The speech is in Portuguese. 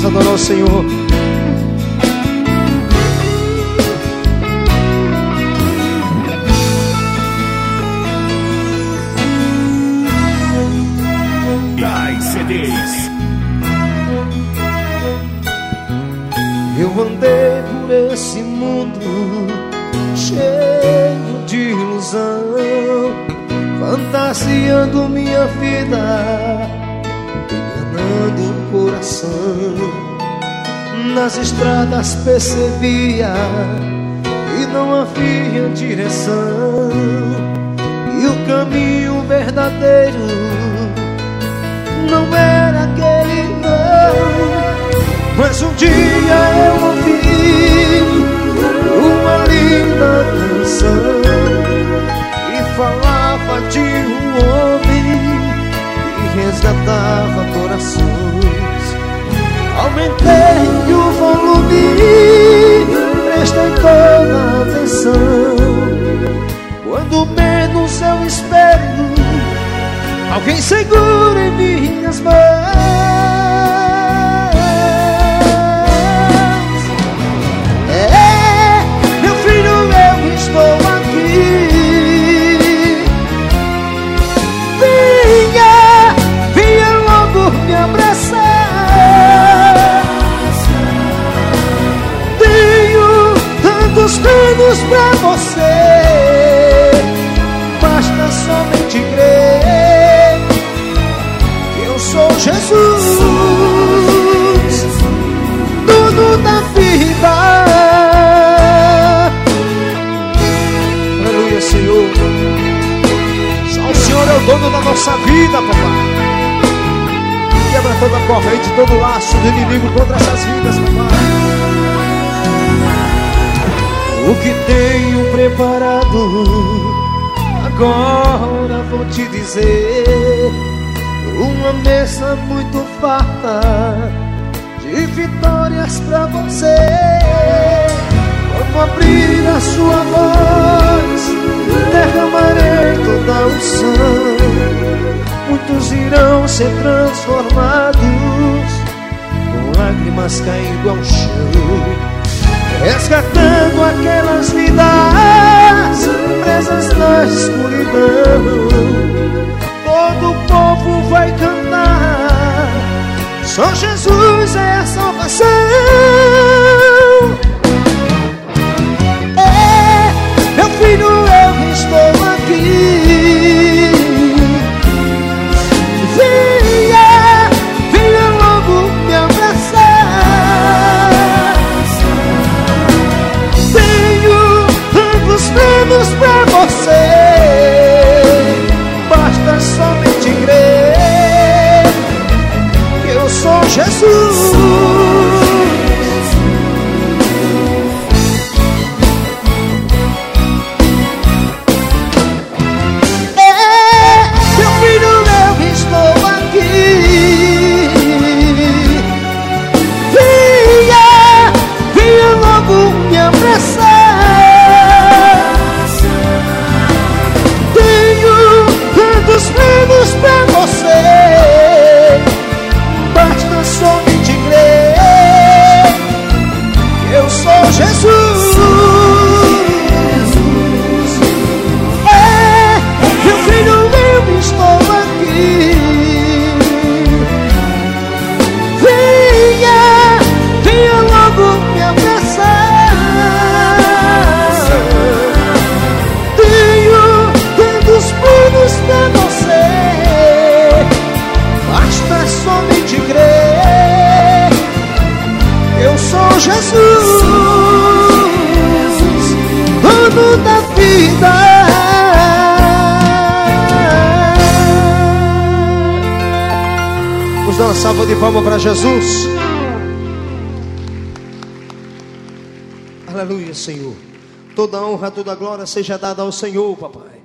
Vamos adorar o Senhor. CDs. Eu andei por esse mundo cheio de ilusão, fantasiando minha vida, enganando o coração. Nas estradas percebia que não havia direção, e o caminho verdadeiro não era aquele não. Mas um dia eu ouvi uma linda canção que falava de um homem que resgatava corações. Aumentei o volume, prestei toda a atenção. Quando menos eu espero, alguém segura em minhas mãos. É, meu filho, eu estou aqui. Venha logo me abraçar. Tenho tantos planos pra você, basta somente crer. Sou Jesus, dono da vida. Aleluia, Senhor. Só o Senhor é o dono da nossa vida, papai. Quebra toda a corrente, todo o laço do inimigo contra essas vidas, papai. O que tenho preparado, agora vou te dizer. Uma mesa muito farta de vitórias pra você. Quando abrir a sua voz, derramarei toda a unção. Muitos irão ser transformados, com lágrimas caindo ao chão, resgatando aquelas vidas presas na escuridão. Todo o povo vai cantar, só Jesus é a salvação. É, meu filho, eu estou aqui. Venha logo me abraçar. Tenho tantos planos pra você, basta somente crer que eu sou Jesus. Meu filho, eu estou aqui. Venha logo me abraçar. Tantos planos pra você, basta somente crer que eu sou Jesus. É, meu filho, eu estou aqui. Venha logo me abraçar. Tenho tantos planos pra você, basta somente crer. Eu sou Jesus, dono da vida. Vamos dar uma salva de palmas para Jesus. Aleluia, Senhor. Toda honra, toda glória seja dada ao Senhor, papai.